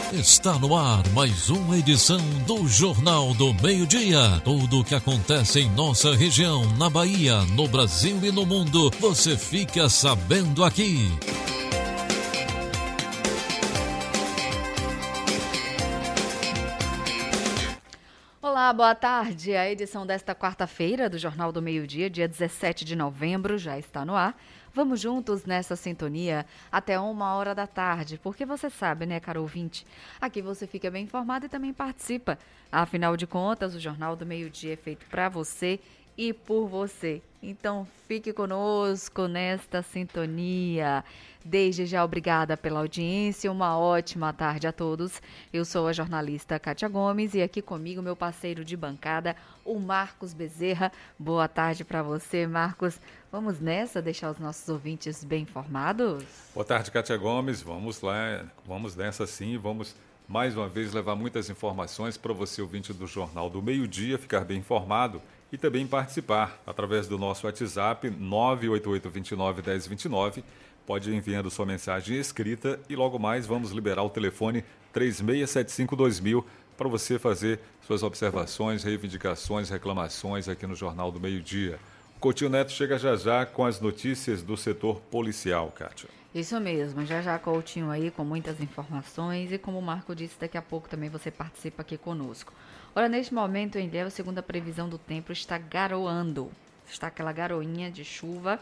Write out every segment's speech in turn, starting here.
Está no ar mais uma edição do Jornal do Meio-Dia. Tudo o que acontece em nossa região, na Bahia, no Brasil e no mundo, você fica sabendo aqui. Olá, boa tarde. A edição desta quarta-feira do Jornal do Meio-Dia, dia 17 de novembro, já está no ar. Vamos juntos nessa sintonia até 1h da tarde, porque você sabe, né, caro ouvinte? Aqui você fica bem informado e também participa. Afinal de contas, o Jornal do Meio-Dia é feito para você e por você. Então, fique conosco nesta sintonia. Desde já, obrigada pela audiência. Uma ótima tarde a todos. Eu sou a jornalista Kátia Gomes e aqui comigo meu parceiro de bancada, o Marcos Bezerra. Boa tarde para você, Marcos. Vamos nessa, deixar os nossos ouvintes bem informados? Boa tarde, Kátia Gomes. Vamos lá, vamos nessa sim. Vamos mais uma vez levar muitas informações para você, ouvinte do Jornal do Meio-Dia, ficar bem informado e também participar através do nosso WhatsApp 988291029. Pode ir enviando sua mensagem escrita e logo mais vamos liberar o telefone 36752000 para você fazer suas observações, reivindicações, reclamações aqui no Jornal do Meio-Dia. O Coutinho Neto chega já já com as notícias do setor policial, Kátia. Isso mesmo, já Coutinho aí com muitas informações e como o Marco disse, daqui a pouco também você participa aqui conosco. Olha, neste momento em Ilhéus, segundo a previsão do tempo, está garoando. Está aquela garoinha de chuva.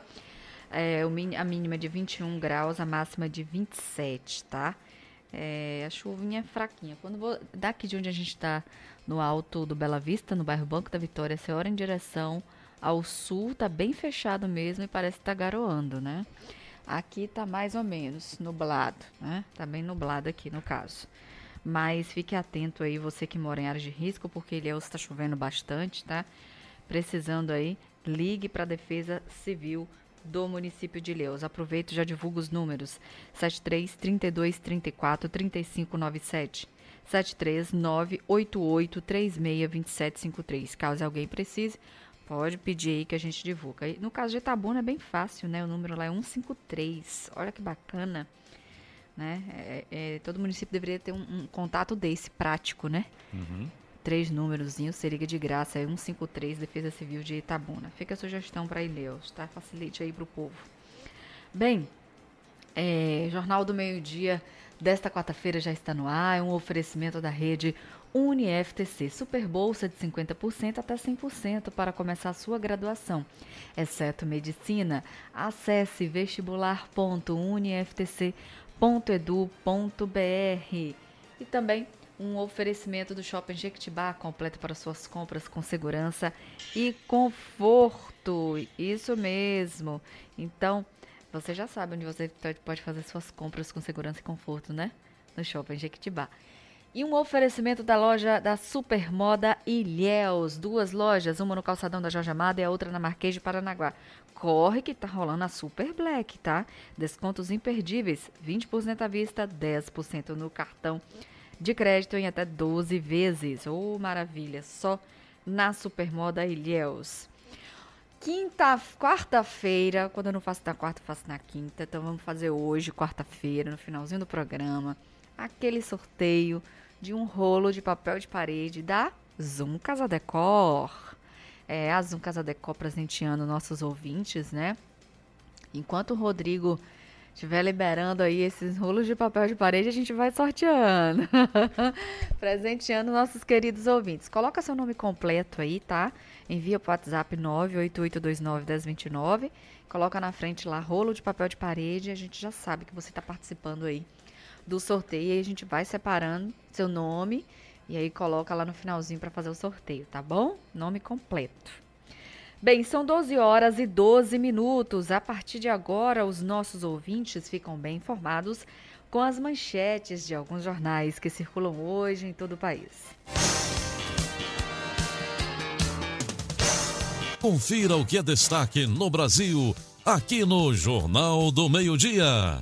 A mínima é de 21 graus, a máxima de 27, tá? A chuvinha é fraquinha. Daqui de onde a gente está, no alto do Bela Vista, no bairro Banco da Vitória, você olha em direção ao sul, tá bem fechado mesmo e parece que tá garoando, né? Aqui tá mais ou menos nublado, né? Tá bem nublado aqui no caso. Mas fique atento aí, você que mora em áreas de risco, porque Ilhéus está chovendo bastante, tá? Precisando aí, ligue para a Defesa Civil do município de Ilhéus. Aproveito e já divulgo os números: 73-32-34-3597, 73988362753. Caso alguém precise, pode pedir aí que a gente divulga. No caso de Itabuna é bem fácil, né? O número lá é 153. Olha que bacana, né? Todo município deveria ter um contato desse, prático, né? 3 númerozinhos, você liga de graça, é 153, Defesa Civil de Itabuna. Fica a sugestão para Ilhéus, tá? Facilite aí para o povo. Bem, Jornal do Meio-Dia desta quarta-feira já está no ar, é um oferecimento da rede UniFTC, super bolsa de 50% até 100% para começar a sua graduação, exceto medicina. Acesse vestibular.uniftc.edu.br. E também um oferecimento do Shopping Jequitibá, completo para suas compras com segurança e conforto. Isso mesmo. Então, você já sabe onde você pode fazer suas compras com segurança e conforto, né? No Shopping Jequitibá. E um oferecimento da loja da Supermoda Ilhéus. 2 lojas, uma no calçadão da Jorge Amado e a outra na Marquês de Paranaguá. Corre que tá rolando a Super Black, tá? Descontos imperdíveis, 20% à vista, 10% no cartão de crédito em até 12 vezes. Oh, maravilha! Só na Supermoda Ilhéus. Quarta-feira, quando eu não faço na quarta, eu faço na quinta. Então vamos fazer hoje, quarta-feira, no finalzinho do programa, aquele sorteio de um rolo de papel de parede da Zoom Casa Decor. A Zoom Casa Decor presenteando nossos ouvintes, né? Enquanto o Rodrigo estiver liberando aí esses rolos de papel de parede, a gente vai sorteando. Presenteando nossos queridos ouvintes. Coloca seu nome completo aí, tá? Envia para o WhatsApp 988291029. Coloca na frente lá, rolo de papel de parede. A gente já sabe que você está participando aí do sorteio. E aí a gente vai separando seu nome e aí coloca lá no finalzinho para fazer o sorteio, tá bom? Nome completo. Bem, são 12h12. A partir de agora, os nossos ouvintes ficam bem informados com as manchetes de alguns jornais que circulam hoje em todo o país. Confira o que é destaque no Brasil, aqui no Jornal do Meio-Dia.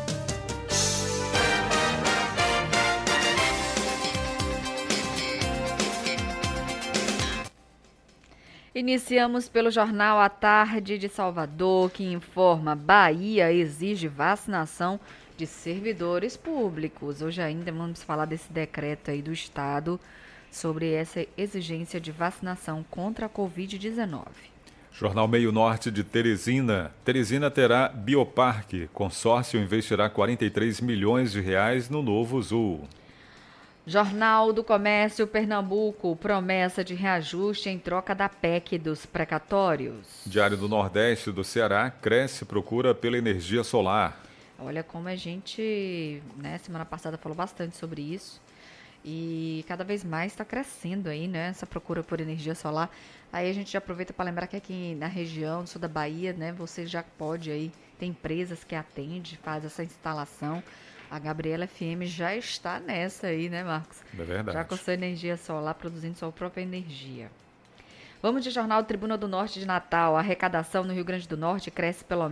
Iniciamos pelo Jornal à Tarde de Salvador, que informa: Bahia exige vacinação de servidores públicos. Hoje ainda vamos falar desse decreto aí do Estado sobre essa exigência de vacinação contra a Covid-19. Jornal Meio Norte de Teresina. Teresina terá bioparque. Consórcio investirá 43 milhões de reais no novo ZUL. Jornal do Comércio Pernambuco. Promessa de reajuste em troca da PEC dos precatórios. Diário do Nordeste do Ceará. Cresce procura pela energia solar. Olha como a gente, semana passada falou bastante sobre isso. E cada vez mais está crescendo aí, essa procura por energia solar. Aí a gente já aproveita para lembrar que aqui na região, no sul da Bahia, você já pode aí, tem empresas que atendem, faz essa instalação. A Gabriela FM já está nessa aí, Marcos? É verdade. Já com sua energia solar, produzindo sua própria energia. Vamos de Jornal Tribuna do Norte de Natal. A arrecadação no Rio Grande do Norte cresce pelo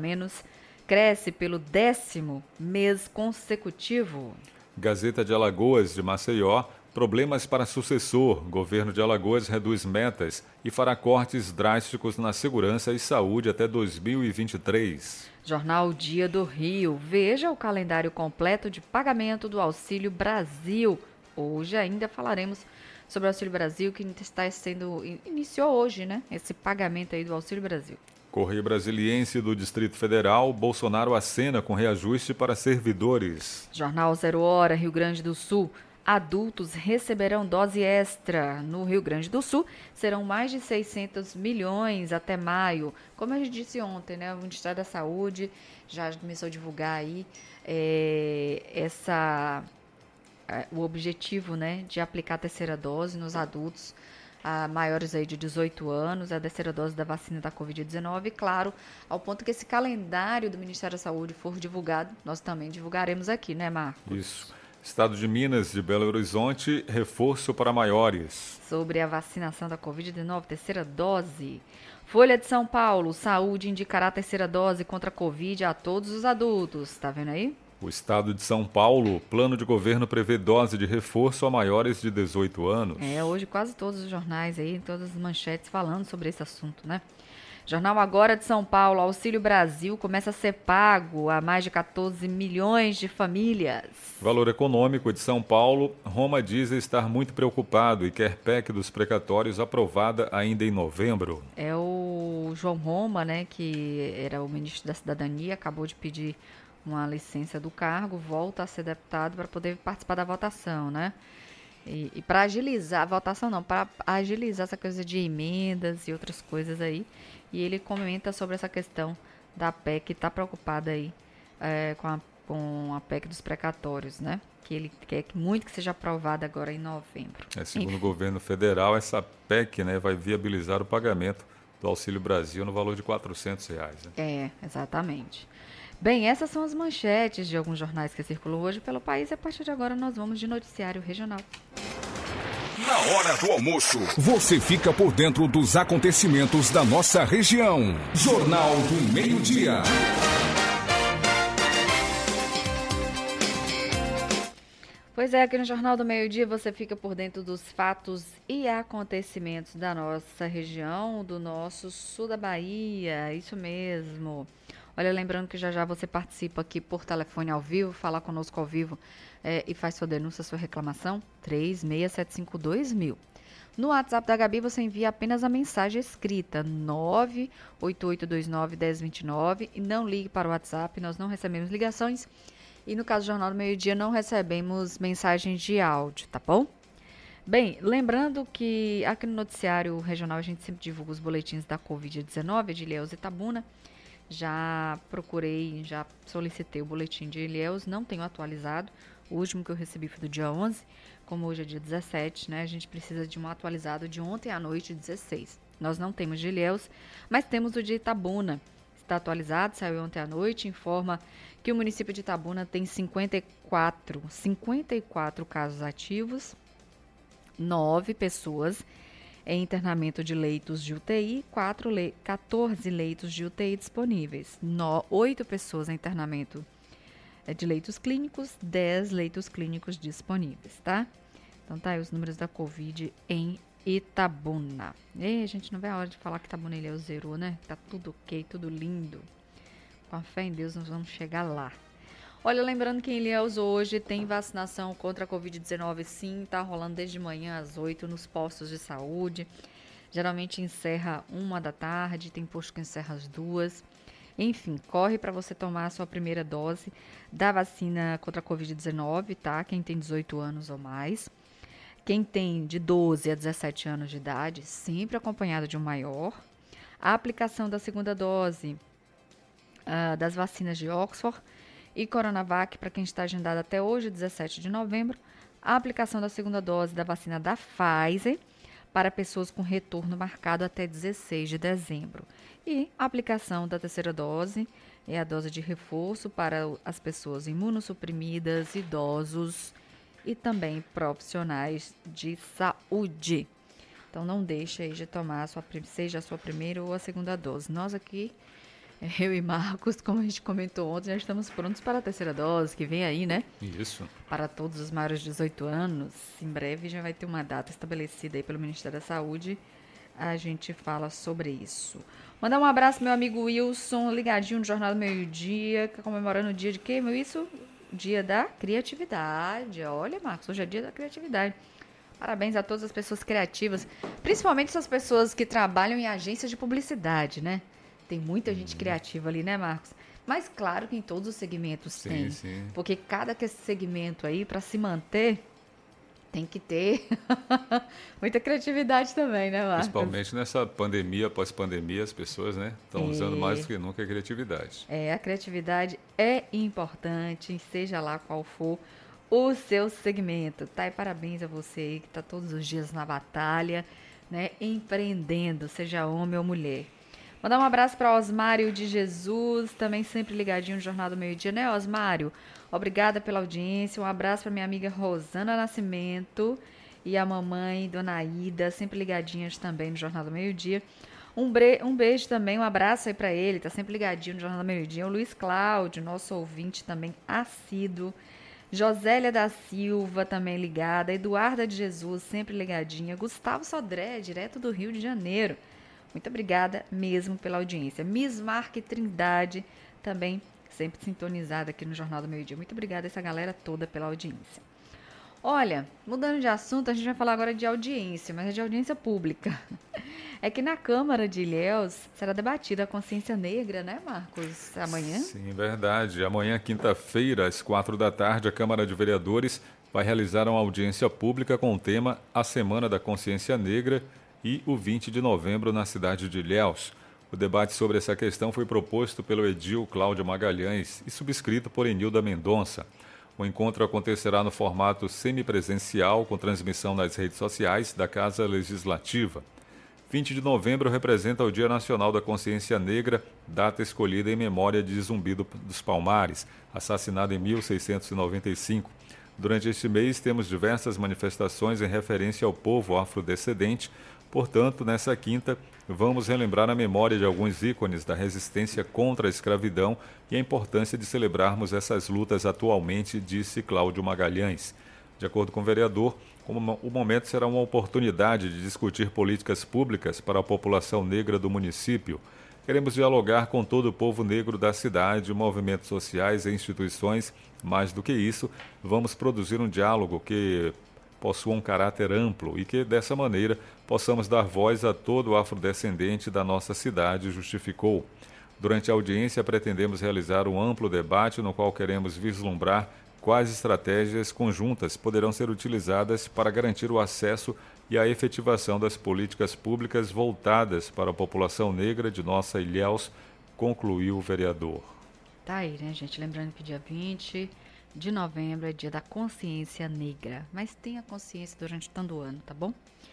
10º mês consecutivo. Gazeta de Alagoas de Maceió. Problemas para sucessor. Governo de Alagoas reduz metas e fará cortes drásticos na segurança e saúde até 2023. Jornal Dia do Rio. Veja o calendário completo de pagamento do Auxílio Brasil. Hoje ainda falaremos sobre o Auxílio Brasil, que iniciou hoje, esse pagamento aí do Auxílio Brasil. Correio Brasiliense do Distrito Federal. Bolsonaro acena com reajuste para servidores. Jornal 0 Hora, Rio Grande do Sul. Adultos receberão dose extra. No Rio Grande do Sul, serão mais de 600 milhões até maio. Como eu disse ontem, o Ministério da Saúde já começou a divulgar aí o objetivo, de aplicar a terceira dose nos adultos maiores aí de 18 anos, a terceira dose da vacina da Covid-19. E, claro, ao ponto que esse calendário do Ministério da Saúde for divulgado, nós também divulgaremos aqui, Marcos? Isso. Estado de Minas, de Belo Horizonte, reforço para maiores. Sobre a vacinação da Covid-19, terceira dose. Folha de São Paulo, saúde indicará a terceira dose contra a Covid a todos os adultos. Tá vendo aí? O Estado de São Paulo, plano de governo prevê dose de reforço a maiores de 18 anos. Hoje quase todos os jornais aí, todas as manchetes falando sobre esse assunto, Jornal Agora de São Paulo, Auxílio Brasil começa a ser pago a mais de 14 milhões de famílias. Valor Econômico de São Paulo, Roma diz estar muito preocupado e quer PEC dos precatórios aprovada ainda em novembro. É o João Roma, que era o ministro da Cidadania, acabou de pedir uma licença do cargo, volta a ser deputado para poder participar da votação, E para agilizar a votação, para agilizar essa coisa de emendas e outras coisas aí. E ele comenta sobre essa questão da PEC, está preocupada aí com a PEC dos precatórios, Que ele quer muito que seja aprovada agora em novembro. Segundo o governo federal, essa PEC vai viabilizar o pagamento do Auxílio Brasil no valor de R$400. Exatamente. Bem, essas são as manchetes de alguns jornais que circulam hoje pelo país. E a partir de agora nós vamos de noticiário regional. Na hora do almoço, você fica por dentro dos acontecimentos da nossa região. Jornal do Meio-Dia. Pois é, aqui no Jornal do Meio-Dia você fica por dentro dos fatos e acontecimentos da nossa região, do nosso sul da Bahia, isso mesmo. Olha, lembrando que já você participa aqui por telefone ao vivo, falar conosco ao vivo e faz sua denúncia, sua reclamação, 36752000. No WhatsApp da Gabi você envia apenas a mensagem escrita, 988291029, e não ligue para o WhatsApp, nós não recebemos ligações. E no caso do Jornal do Meio-Dia não recebemos mensagens de áudio, tá bom? Bem, lembrando que aqui no noticiário regional a gente sempre divulga os boletins da Covid-19 de Ilhéus e Itabuna. Já solicitei o boletim de Ilhéus, não tenho atualizado. O último que eu recebi foi do dia 11, como hoje é dia 17, A gente precisa de um atualizado de ontem à noite, 16. Nós não temos de Ilhéus, mas temos o de Itabuna. Está atualizado, saiu ontem à noite, informa que o município de Itabuna tem 54 casos ativos, 9 pessoas em internamento de leitos de UTI, 14 leitos de UTI disponíveis, 8 pessoas em internamento de leitos clínicos, 10 leitos clínicos disponíveis, tá? Então tá aí os números da Covid em Itabuna. E a gente não vê a hora de falar que Itabuna ele zerou, Tá tudo ok, tudo lindo. Com a fé em Deus nós vamos chegar lá. Olha, lembrando que em Ilhéus hoje tem vacinação contra a Covid-19, sim, tá rolando desde manhã às 8 nos postos de saúde. Geralmente encerra 1 da tarde, tem posto que encerra às 2. Enfim, corre para você tomar a sua primeira dose da vacina contra a Covid-19, tá? Quem tem 18 anos ou mais. Quem tem de 12 a 17 anos de idade, sempre acompanhado de um maior. A aplicação da segunda dose das vacinas de Oxford e Coronavac, para quem está agendado até hoje, 17 de novembro. A aplicação da segunda dose da vacina da Pfizer para pessoas com retorno marcado até 16 de dezembro. E a aplicação da terceira dose é a dose de reforço para as pessoas imunossuprimidas, idosos e também profissionais de saúde. Então não deixe aí de tomar, seja a sua primeira ou a segunda dose. Nós aqui, eu e Marcos, como a gente comentou ontem, já estamos prontos para a terceira dose, que vem aí, né? Isso. Para todos os maiores de 18 anos. Em breve já vai ter uma data estabelecida aí pelo Ministério da Saúde. A gente fala sobre isso. Mandar um abraço meu amigo Wilson, ligadinho no Jornal do Meio-Dia, comemorando o dia de quê, meu? Isso? Dia da criatividade. Olha, Marcos, hoje é dia da criatividade. Parabéns a todas as pessoas criativas, principalmente essas pessoas que trabalham em agências de publicidade, né? Tem muita gente criativa ali, né, Marcos? Mas claro que em todos os segmentos tem. Sim. Porque cada segmento aí, para se manter, tem que ter muita criatividade também, né, Marcos? Principalmente nessa pandemia, pós-pandemia, as pessoas, né, estão usando mais do que nunca a criatividade. A criatividade é importante, seja lá qual for o seu segmento, tá? E parabéns a você aí que tá todos os dias na batalha, né, empreendendo, seja homem ou mulher. Mandar um abraço para Osmário de Jesus, também sempre ligadinho no Jornal do Meio-Dia, né, Osmário? Obrigada pela audiência, um abraço para minha amiga Rosana Nascimento e a mamãe Dona Ida, sempre ligadinhas também no Jornal do Meio-Dia. Um beijo também, um abraço aí para ele, tá sempre ligadinho no Jornal do Meio-Dia. O Luiz Cláudio, nosso ouvinte também assíduo. Josélia da Silva também ligada, Eduarda de Jesus sempre ligadinha, Gustavo Sodré, direto do Rio de Janeiro. Muito obrigada mesmo pela audiência. Miss Marque Trindade também sempre sintonizada aqui no Jornal do Meio-Dia. Muito obrigada a essa galera toda pela audiência. Olha, mudando de assunto, a gente vai falar agora de audiência, mas é de audiência pública. É que na Câmara de Ilhéus será debatida a consciência negra, né, Marcos? Amanhã? Sim, verdade. Amanhã, quinta-feira, às 4 da tarde, a Câmara de Vereadores vai realizar uma audiência pública com o tema A Semana da Consciência Negra e o 20 de novembro na cidade de Ilhéus. O debate sobre essa questão foi proposto pelo edil Cláudio Magalhães e subscrito por Enilda Mendonça. O encontro acontecerá no formato semipresencial, com transmissão nas redes sociais da Casa Legislativa. 20 de novembro representa o Dia Nacional da Consciência Negra, data escolhida em memória de Zumbi dos Palmares, assassinado em 1695. Durante este mês, temos diversas manifestações em referência ao povo afrodescendente. Portanto, nessa quinta, vamos relembrar a memória de alguns ícones da resistência contra a escravidão e a importância de celebrarmos essas lutas atualmente, disse Cláudio Magalhães. De acordo com o vereador, o momento será uma oportunidade de discutir políticas públicas para a população negra do município. Queremos dialogar com todo o povo negro da cidade, movimentos sociais e instituições. Mais do que isso, vamos produzir um diálogo que possua um caráter amplo e que, dessa maneira, possamos dar voz a todo o afrodescendente da nossa cidade, justificou. Durante a audiência, pretendemos realizar um amplo debate no qual queremos vislumbrar quais estratégias conjuntas poderão ser utilizadas para garantir o acesso e a efetivação das políticas públicas voltadas para a população negra de nossa Ilhéus, concluiu o vereador. Tá aí, né, gente? Lembrando que dia 20 de novembro é dia da consciência negra, mas tenha consciência durante todo o ano, tá bom?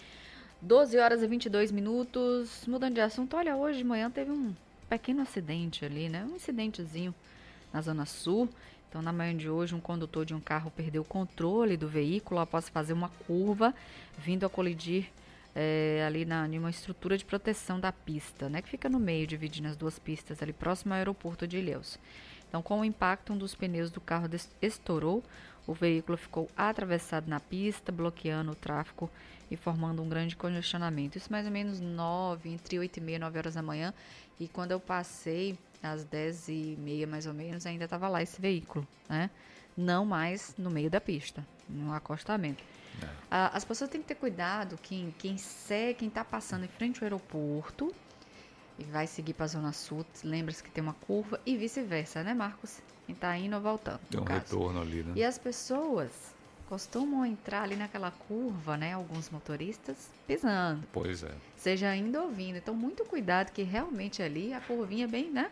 12 horas e 22 minutos, mudando de assunto, olha, hoje de manhã teve um pequeno acidente ali, né? Um incidentezinho na Zona Sul. Então, na manhã de hoje, um condutor de um carro perdeu o controle do veículo após fazer uma curva, vindo a colidir ali em uma estrutura de proteção da pista, né? Que fica no meio, dividindo as duas pistas ali próximo ao aeroporto de Ilhéus. Então, com o impacto, um dos pneus do carro estourou, O veículo ficou atravessado na pista, bloqueando o tráfego e formando um grande congestionamento. Isso mais ou menos entre 8h30 e 9 horas da manhã. E quando eu passei, às 10h30 mais ou menos, ainda estava lá esse veículo, né? Não mais no meio da pista, no acostamento. As pessoas têm que ter cuidado, quem está passando em frente ao aeroporto e vai seguir para a Zona Sul, lembra-se que tem uma curva e vice-versa, né, Marcos? Quem está indo ou voltando. Tem um retorno ali, né? E as pessoas costumam entrar ali naquela curva, né? Alguns motoristas pisando. Pois é. Seja indo ou vindo. Então, muito cuidado que realmente ali a curvinha bem, né?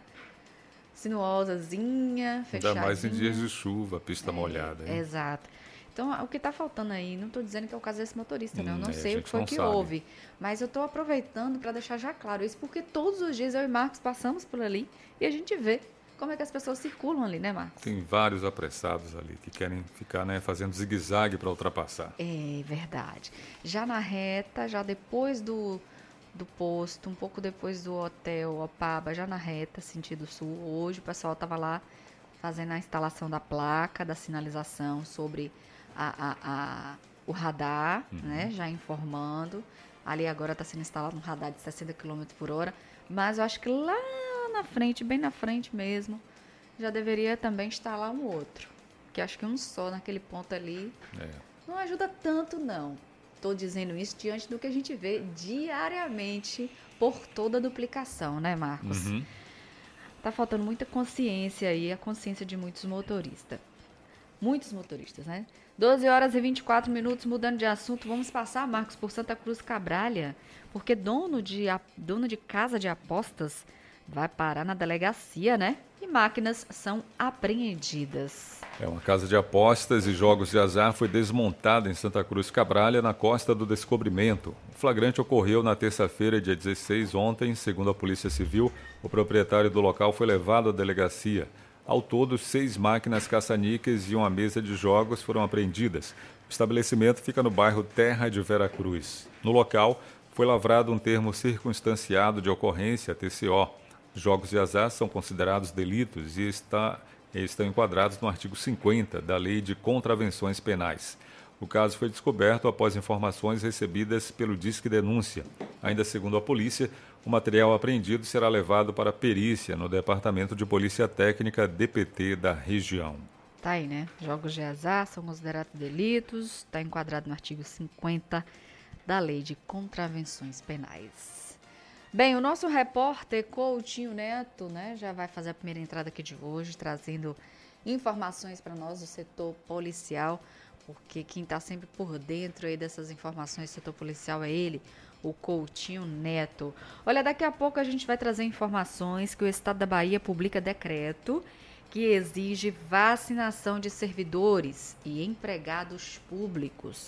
Sinuosazinha, fechadinha. Ainda mais em dias de chuva, pista molhada. Hein? Exato. Então, o que está faltando aí, não estou dizendo que é o caso desse motorista, não. Eu não sei o que foi que sabe. houve. Mas eu estou aproveitando para deixar já claro isso, porque todos os dias eu e Marcos passamos por ali e a gente vê como é que as pessoas circulam ali, né, Marcos? Tem vários apressados ali que querem ficar, né, fazendo zigue-zague para ultrapassar. É verdade. Já na reta, já depois do posto, um pouco depois do hotel Opaba, já na reta, sentido sul, hoje o pessoal estava lá fazendo a instalação da placa, da sinalização sobre o radar, né, já informando. Ali agora está sendo instalado um radar de 60 km por hora, mas eu acho que lá na frente, bem na frente mesmo, já deveria também instalar um outro. Porque acho que um só naquele ponto ali não ajuda tanto, não. Estou dizendo isso diante do que a gente vê diariamente por toda a duplicação, né, Marcos? Tá faltando muita consciência aí, a consciência de muitos motoristas. Muitos motoristas, né? 12h24, mudando de assunto, vamos passar, Marcos, por Santa Cruz Cabralha, porque dono de casa de apostas vai parar na delegacia, né? E máquinas são apreendidas. Uma casa de apostas e jogos de azar foi desmontada em Santa Cruz Cabralha, na Costa do Descobrimento. O flagrante ocorreu na terça-feira, dia 16, ontem. Segundo a Polícia Civil, o proprietário do local foi levado à delegacia. Ao todo, 6 máquinas caça-níqueis e uma mesa de jogos foram apreendidas. O estabelecimento fica no bairro Terra de Veracruz. No local, foi lavrado um termo circunstanciado de ocorrência, TCO. Jogos de azar são considerados delitos e estão enquadrados no artigo 50 da Lei de Contravenções Penais. O caso foi descoberto após informações recebidas pelo Disque Denúncia. Ainda segundo a polícia, o material apreendido será levado para perícia no Departamento de Polícia Técnica DPT da região. Tá aí, né? Jogos de azar são considerados delitos, está enquadrado no artigo 50 da Lei de Contravenções Penais. Bem, o nosso repórter Coutinho Neto, né, já vai fazer a primeira entrada aqui de hoje, trazendo informações para nós do setor policial, porque quem está sempre por dentro aí dessas informações do setor policial é ele, o Coutinho Neto. Olha, daqui a pouco a gente vai trazer informações que o Estado da Bahia publica decreto que exige vacinação de servidores e empregados públicos.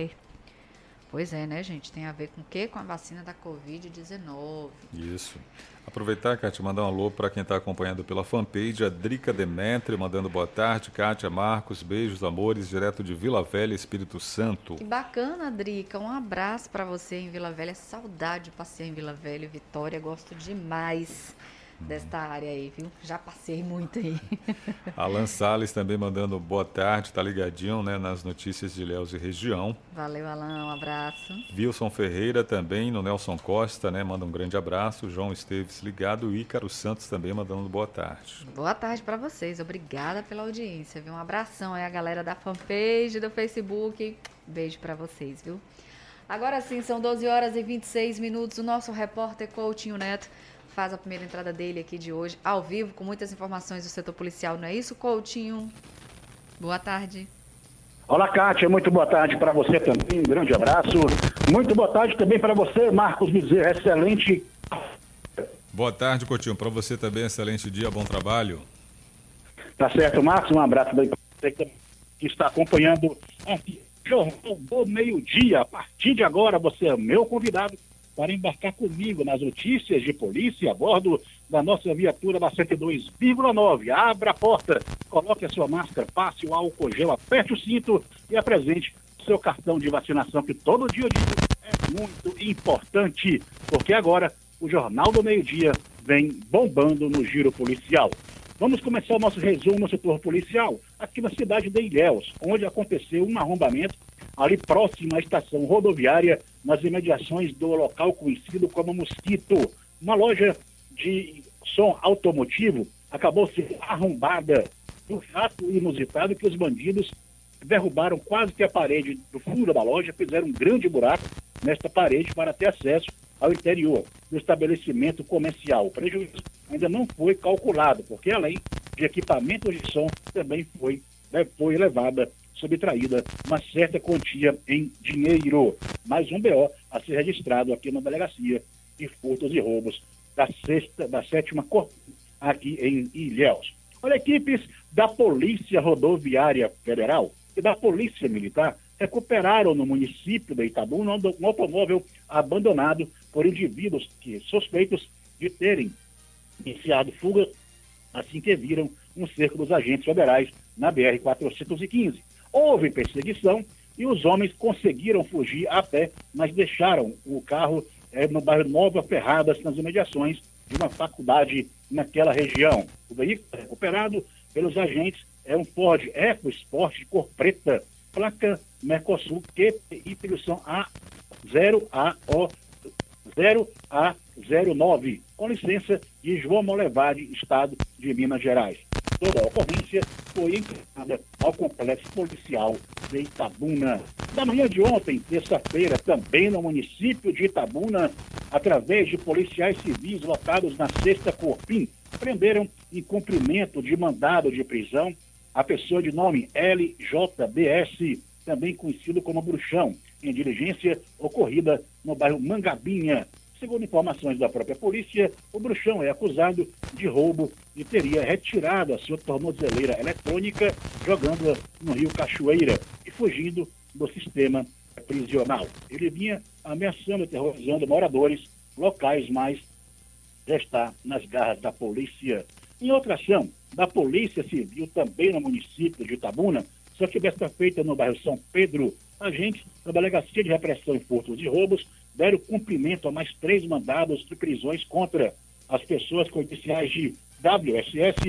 Pois é, né, gente? Tem a ver com o quê? Com a vacina da Covid-19. Isso. Aproveitar, Kátia, mandar um alô para quem está acompanhando pela fanpage, a Drica Demetri, mandando boa tarde. Kátia, Marcos, beijos, amores, direto de Vila Velha, Espírito Santo. Que bacana, Drica. Um abraço para você em Vila Velha. Saudade de passear em Vila Velha, Vitória. Gosto demais desta área aí, viu? Já passei muito aí. Alan Salles também mandando boa tarde, tá ligadinho, né, nas notícias de Ilhéus e região. Valeu, Alan, um abraço. Wilson Ferreira também, no Nelson Costa, né, manda um grande abraço. João Esteves ligado, e Ícaro Santos também mandando boa tarde. Boa tarde para vocês, obrigada pela audiência, viu? Um abração aí a galera da fanpage, do Facebook, beijo para vocês, viu? Agora sim, são 12h26, o nosso repórter Coutinho Neto faz a primeira entrada dele aqui de hoje, ao vivo, com muitas informações do setor policial, não é isso, Coutinho? Boa tarde. Olá, Kátia, muito boa tarde para você também, um grande abraço. Muito boa tarde também para você, Marcos Bezerra, excelente. Boa tarde, Coutinho, para você também, excelente dia, bom trabalho. Tá certo, Marcos, um abraço para você que está acompanhando aqui, Jornal do Meio-Dia. A partir de agora, você é meu convidado para embarcar comigo nas notícias de polícia a bordo da nossa viatura da 102,9. Abra a porta, coloque a sua máscara, passe o álcool gel, aperte o cinto e apresente o seu cartão de vacinação, que todo dia eu digo é muito importante, porque agora o Jornal do Meio-Dia vem bombando no giro policial. Vamos começar o nosso resumo no setor policial, aqui na cidade de Ilhéus, onde aconteceu um arrombamento ali próximo à estação rodoviária, nas imediações do local conhecido como Mosquito. Uma loja de som automotivo acabou sendo arrombada. Um fato inusitado que os bandidos derrubaram quase que a parede do fundo da loja, fizeram um grande buraco nesta parede para ter acesso ao interior do estabelecimento comercial. O prejuízo ainda não foi calculado, porque além de equipamentos de som, também foi levada, subtraída uma certa quantia em dinheiro. Mais um BO a ser registrado aqui na Delegacia de Furtos e Roubos da 7ª Corpo, aqui em Ilhéus. Olha, equipes da Polícia Rodoviária Federal e da Polícia Militar recuperaram no município de Itabuna um automóvel abandonado por indivíduos suspeitos de terem iniciado fuga assim que viram um cerco dos agentes federais na BR-415. Houve perseguição e os homens conseguiram fugir a pé, mas deixaram o carro no bairro Nova Ferradas, nas imediações de uma faculdade naquela região. O veículo recuperado pelos agentes é um Ford EcoSport de cor preta, placa Mercosul QPY A0A09, com licença de João Molevade, Estado de Minas Gerais. Toda a ocorrência foi encaminhada ao Complexo Policial de Itabuna. Na manhã de ontem, terça-feira, também no município de Itabuna, através de policiais civis locados na 6ª Corpim, prenderam em cumprimento de mandado de prisão a pessoa de nome LJBS, também conhecido como Bruxão, em diligência ocorrida no bairro Mangabinha. Segundo informações da própria polícia, o Bruxão é acusado de roubo e teria retirado a sua tornozeleira eletrônica, jogando-a no rio Cachoeira e fugindo do sistema prisional. Ele vinha ameaçando e terrorizando moradores locais, mas já está nas garras da polícia. Em outra ação da Polícia Civil, também no município de Itabuna, só que desta feita no bairro São Pedro, agentes da Delegacia de Repressão em Furtos e Roubos deram cumprimento a mais 3 mandados de prisões contra as pessoas com iniciais de WSS,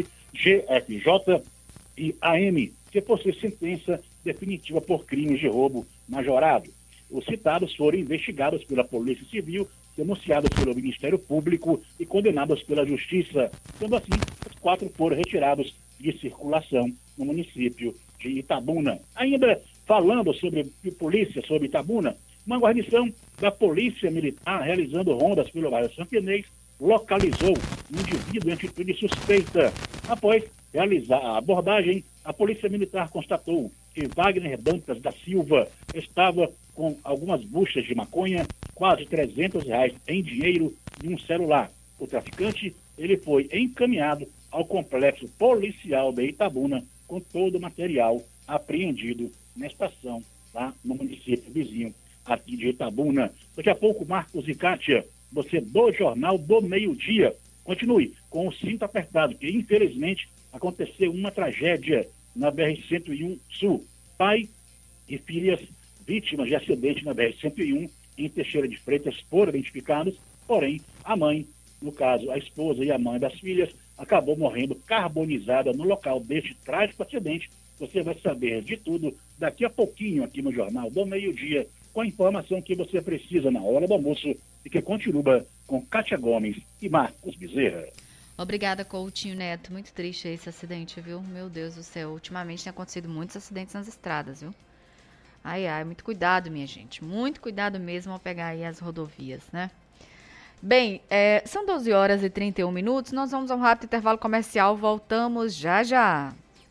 GFJ e AM, que possui sentença definitiva por crimes de roubo majorado. Os citados foram investigados pela Polícia Civil, denunciados pelo Ministério Público e condenados pela Justiça. Sendo assim, os 4 foram retirados de circulação no município de Itabuna. Ainda falando sobre polícia, sobre Itabuna, uma guarnição da Polícia Militar realizando rondas pelo bairro Santinês localizou um indivíduo em atitude suspeita. Após realizar a abordagem, a Polícia Militar constatou que Wagner Dantas da Silva estava com algumas buchas de maconha, quase R$300 em dinheiro e um celular. O traficante, ele foi encaminhado ao complexo policial de Itabuna com todo o material apreendido nesta ação lá no município vizinho aqui de Itabuna. Daqui a pouco, Marcos e Kátia, você do Jornal do Meio-Dia. Continue com o cinto apertado, que infelizmente aconteceu uma tragédia na BR-101 Sul. Pai e filhas vítimas de acidente na BR-101 em Teixeira de Freitas foram identificados, porém a mãe, no caso a esposa e a mãe das filhas, acabou morrendo carbonizada no local deste trágico acidente. Você vai saber de tudo daqui a pouquinho aqui no Jornal do Meio-Dia, com a informação que você precisa na hora do almoço e que continua com Kátia Gomes e Marcos Bezerra. Obrigada, Coutinho Neto. Muito triste esse acidente, viu? Meu Deus do céu. Ultimamente tem acontecido muitos acidentes nas estradas, viu? Ai, ai, muito cuidado, minha gente. Muito cuidado mesmo ao pegar aí as rodovias, né? Bem, são 12 horas e 31 minutos. Nós vamos a um rápido intervalo comercial. Voltamos já já.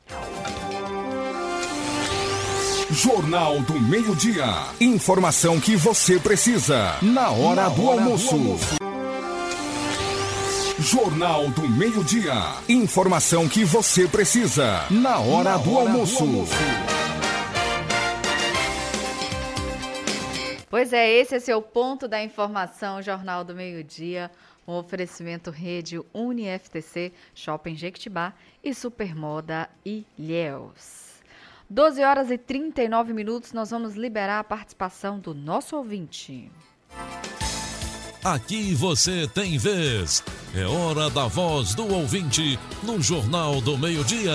Jornal do Meio-Dia. Informação que você precisa na hora do almoço. Jornal do Meio-Dia. Informação que você precisa na hora do almoço. Pois é, esse é seu ponto da informação, Jornal do Meio-Dia, um oferecimento Rede UniFTC, Shopping Jequitibá e Supermoda Ilhéus. 12 horas e 39 minutos, nós vamos liberar a participação do nosso ouvinte. Aqui você tem vez. É hora da voz do ouvinte no Jornal do Meio-Dia.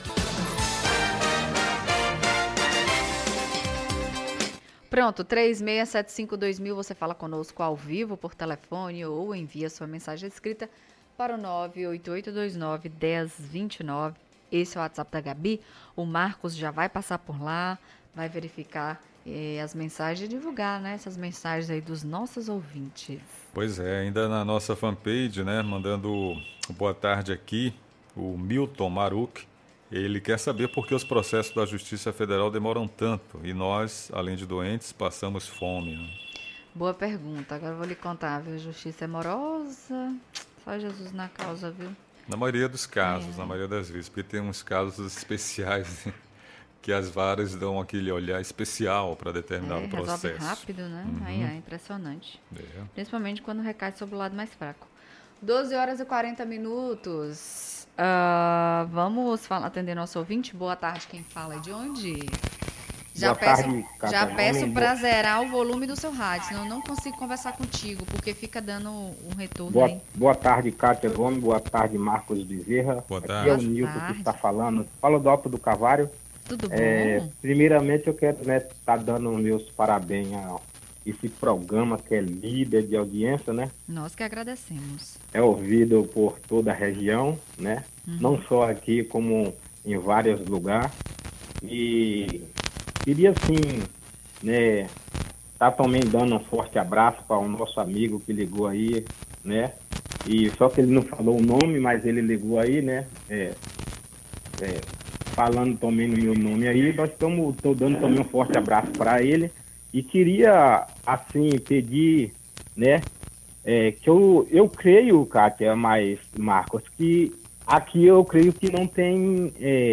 Pronto, 36752000, você fala conosco ao vivo por telefone ou envia sua mensagem escrita para o 988291029. Esse é o WhatsApp da Gabi. O Marcos já vai passar por lá, vai verificar as mensagens e divulgar, né, essas mensagens aí dos nossos ouvintes. Pois é, ainda na nossa fanpage, né, mandando boa tarde aqui, o Milton Maruc. Ele quer saber por que os processos da Justiça Federal demoram tanto e nós, além de doentes, passamos fome. Né? Boa pergunta. Agora eu vou lhe contar, viu? Justiça é morosa. Só Jesus na causa, viu? Na maioria dos casos, na maioria das vezes, porque tem uns casos especiais que as varas dão aquele olhar especial para determinado processo. Resolve rápido, né? Aí é impressionante. Principalmente quando recai sobre o lado mais fraco. 12h40. Vamos atender nosso ouvinte. Boa tarde, quem fala é de onde? Já peço para zerar o volume do seu rádio, senão eu não consigo conversar contigo, porque fica dando um retorno aí. Boa tarde, Cátia Gomes. Boa tarde, Marcos Bezerra. Boa tarde. Aqui é o Nilton que está falando. Fala do Alto do Carvalho. Tudo bom? Primeiramente, eu quero estar dando meus parabéns a esse programa que é líder de audiência, né? Nós que agradecemos. É ouvido por toda a região, né? Não só aqui, como em vários lugares. E queria, assim, né, tá também dando um forte abraço para o nosso amigo que ligou aí, né? E só que ele não falou o nome, mas ele ligou aí, né? Falando também no meu nome aí, estou dando também um forte abraço para ele. E queria, assim, pedir, né, que eu creio, Cátia, mas, Marcos, que aqui eu creio que não tem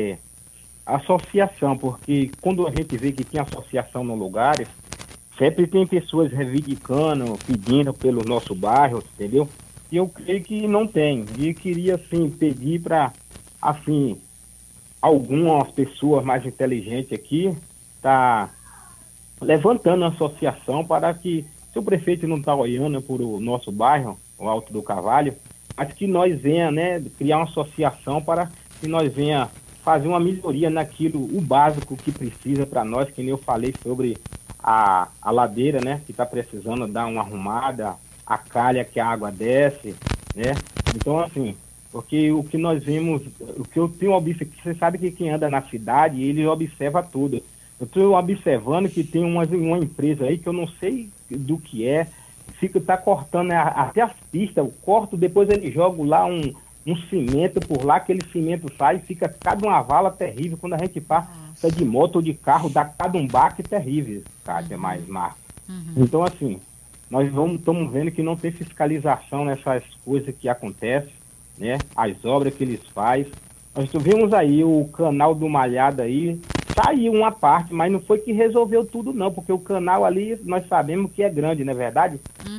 associação, porque quando a gente vê que tem associação nos lugares, sempre tem pessoas reivindicando, pedindo pelo nosso bairro, entendeu? E eu creio que não tem. E queria, assim, pedir para, assim, algumas pessoas mais inteligentes aqui, levantando a associação para que, se o prefeito não está olhando por o nosso bairro, o Alto do Carvalho, mas que nós venha, né, criar uma associação para que nós venha fazer uma melhoria naquilo, o básico que precisa para nós, que nem eu falei sobre a ladeira, né, que está precisando dar uma arrumada, a calha que a água desce, né, então assim, porque o que nós vemos, o que eu tenho observado, você sabe que quem anda na cidade, ele observa tudo. Eu estou observando que tem uma empresa aí que eu não sei do que está cortando até as pistas, eu corto, depois ele joga lá um cimento por lá, aquele cimento sai e fica cada uma vala terrível. Quando a gente passa de moto ou de carro, dá cada um baque terrível, Cátia, mais Marcos. Então, assim, nós estamos vendo que não tem fiscalização nessas coisas que acontecem, né? As obras que eles fazem. Nós vimos aí o canal do Malhado aí, saiu uma parte, mas não foi que resolveu tudo não, porque o canal ali nós sabemos que é grande, não é verdade?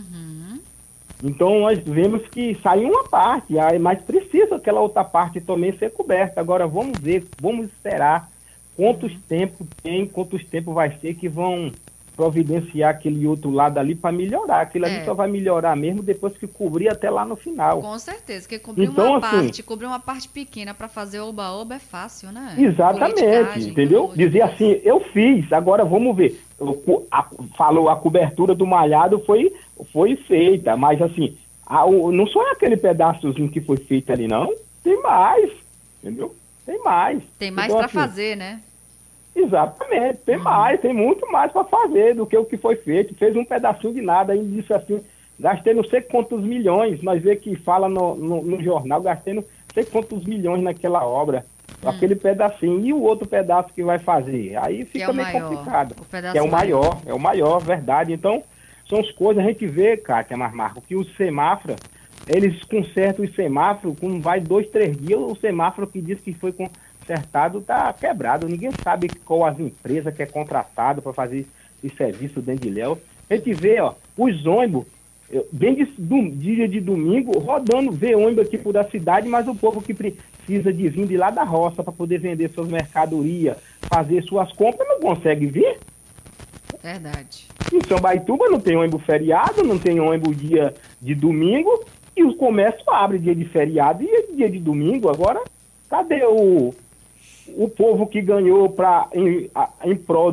Então nós vemos que saiu uma parte, mas precisa aquela outra parte também ser coberta. Agora vamos ver, vamos esperar quantos tempos vai ser que vão providenciar aquele outro lado ali para melhorar. Aquilo ali só vai melhorar mesmo depois que cobrir até lá no final. Com certeza, porque cobrir uma parte pequena para fazer oba-oba é fácil, né? Exatamente, entendeu? Dizer assim, eu fiz, agora vamos ver. Falou, a cobertura do Malhado foi feita, mas assim, não só aquele pedaçozinho que foi feito ali, não. Tem mais, entendeu? Tem mais. Tem mais então, para fazer, né? Exatamente, tem mais, tem muito mais para fazer do que o que foi feito. Fez um pedacinho de nada, ainda disse assim, gastei não sei quantos milhões, nós vê que fala no jornal, gastei não sei quantos milhões naquela obra, aquele pedacinho, e o outro pedaço que vai fazer, aí fica meio complicado. É o maior, verdade. Então, são as coisas, a gente vê, Cátia, Marco, que o semáforo, eles consertam o semáforo, quando vai 2, 3 dias, o semáforo que diz que foi consertado está quebrado. Ninguém sabe qual as empresas que é contratado para fazer esse serviço dentro de Ilhéus. A gente vê, os ônibus, bem dia de domingo, rodando, vê ônibus aqui por a cidade, mas o povo que precisa de vir de lá da roça para poder vender suas mercadorias, fazer suas compras, não consegue vir. Verdade. Em São Baituba não tem ônibus feriado, não tem ônibus dia de domingo e o comércio abre dia de feriado e dia de domingo. Agora, cadê o povo que ganhou em prol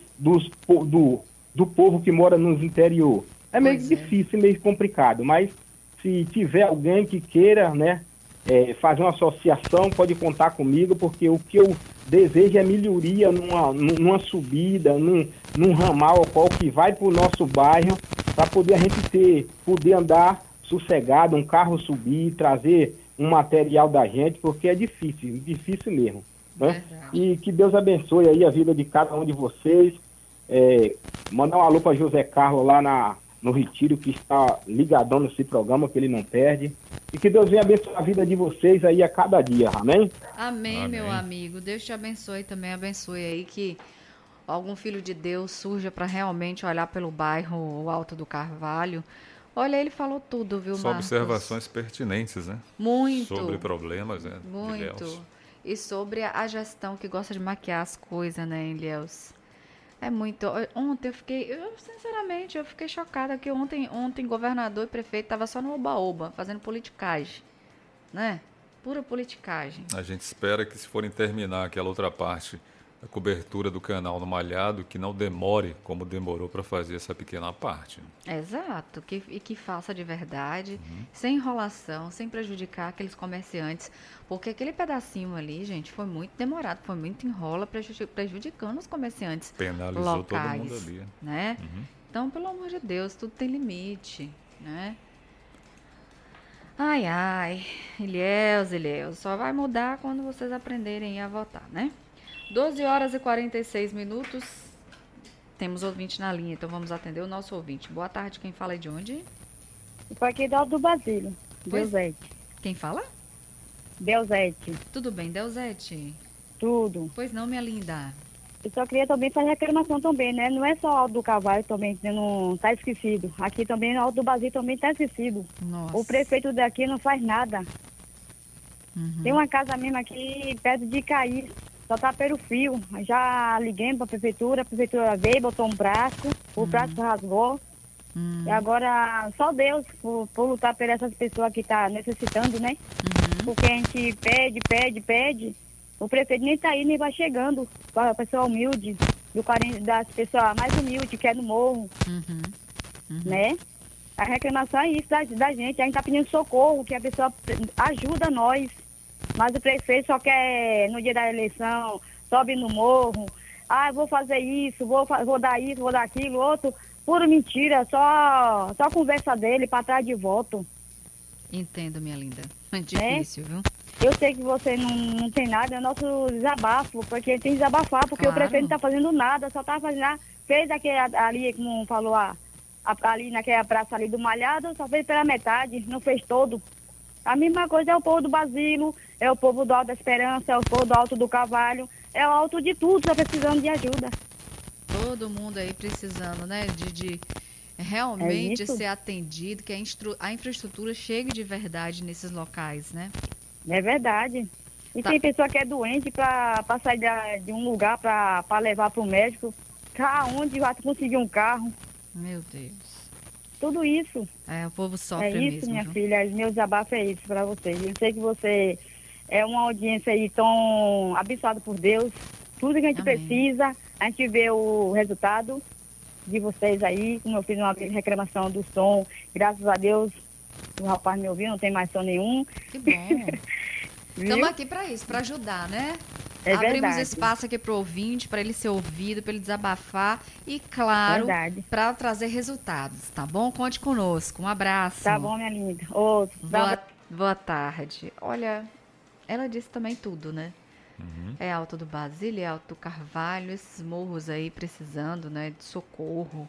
do povo que mora nos interior? É meio difícil, meio complicado, mas se tiver alguém que queira, né, fazer uma associação, pode contar comigo, porque o que eu desejo é melhoria numa subida, num ramal qual que vai para o nosso bairro, para poder a gente poder andar sossegado, um carro subir, trazer um material da gente, porque é difícil mesmo. Né? E que Deus abençoe aí a vida de cada um de vocês. Mandar um alô para José Carlos lá no Retiro, que está ligadão nesse programa, que ele não perde. E que Deus venha abençoar a vida de vocês aí a cada dia, amém? Amém, meu amigo. Deus te abençoe também, abençoe aí que algum filho de Deus surja para realmente olhar pelo bairro Alto do Carvalho. Olha, ele falou tudo, viu, São Marcos? observações pertinentes, né? Muito. Sobre problemas, né? Muito. E sobre a gestão que gosta de maquiar as coisas, né, Ilhéus? É muito. Ontem sinceramente, eu fiquei chocada que ontem governador e prefeito estavam só no oba-oba, fazendo politicagem, né? Pura politicagem. A gente espera que, se forem terminar aquela outra parte, a cobertura do canal no Malhado, que não demore como demorou para fazer essa pequena parte. Exato, que faça de verdade, sem enrolação, sem prejudicar aqueles comerciantes, porque aquele pedacinho ali, gente, foi muito demorado, foi muito enrola, prejudicando os comerciantes Penalizou locais, todo mundo ali. Né? Então, pelo amor de Deus, tudo tem limite, né? Ai, Ilhéus, só vai mudar quando vocês aprenderem a votar, né? 12 horas e 46 minutos. Temos ouvinte na linha, então vamos atender o nosso ouvinte. Boa tarde, quem fala é de onde? Estou aqui do Alto do Basílio, Deusete. Quem fala? Deusete. Tudo bem, Deusete? Tudo. Pois não, minha linda. Eu só queria também fazer reclamação também, né? Não é só o Alto do Carvalho também, que não está esquecido. Aqui também, no Alto do Basílio também está esquecido. Nossa. O prefeito daqui não faz nada. Tem uma casa mesmo aqui perto de cair. Só tá pelo fio. Já liguei para a prefeitura veio, botou um braço, o braço rasgou. E agora só Deus por lutar por essas pessoas que estão necessitando, né? Porque a gente pede. O prefeito nem tá aí, nem vai chegando para a pessoa humilde, das pessoas mais humildes, que é no morro. Né? A reclamação é isso da gente. A gente tá pedindo socorro, que a pessoa ajuda nós. Mas o prefeito só quer, no dia da eleição, sobe no morro. Vou fazer isso, vou dar isso, vou dar aquilo, outro. Pura mentira, só conversa dele para trás de voto. Entendo, minha linda. É difícil, viu? Eu sei que você não tem nada, é nosso desabafo, porque ele tem que desabafar, porque o prefeito não tá fazendo nada, só tá fazendo fez aquele ali, como falou, ali naquela praça ali do Malhado, só fez pela metade, não fez todo. A mesma coisa é o povo do Basílio, é o povo do Alto da Esperança, é o povo do Alto do Carvalho, é o alto de tudo, tá precisando de ajuda. Todo mundo aí precisando, né, de realmente ser atendido, que a infraestrutura chegue de verdade nesses locais, né? É verdade. E tem pessoa que é doente para sair de um lugar para levar para o médico. Aonde vai conseguir um carro? Meu Deus. Tudo isso. O povo sofre mesmo. É isso, minha filha. Meu desabafo é isso para vocês. Eu sei que você é uma audiência aí tão abençoada por Deus. Tudo que a gente precisa, a gente vê o resultado de vocês aí. Como eu fiz uma reclamação do som, graças a Deus, o rapaz me ouviu, não tem mais som nenhum. Que bom. Estamos aqui para isso, para ajudar, né? Abrimos espaço aqui para o ouvinte, para ele ser ouvido, para ele desabafar e, claro, para trazer resultados, tá bom? Conte conosco. Um abraço. Tá bom, minha linda. Boa tarde. Olha, ela disse também tudo, né? É Alto do Basílio, é Alto do Carvalho, esses morros aí precisando, né, de socorro.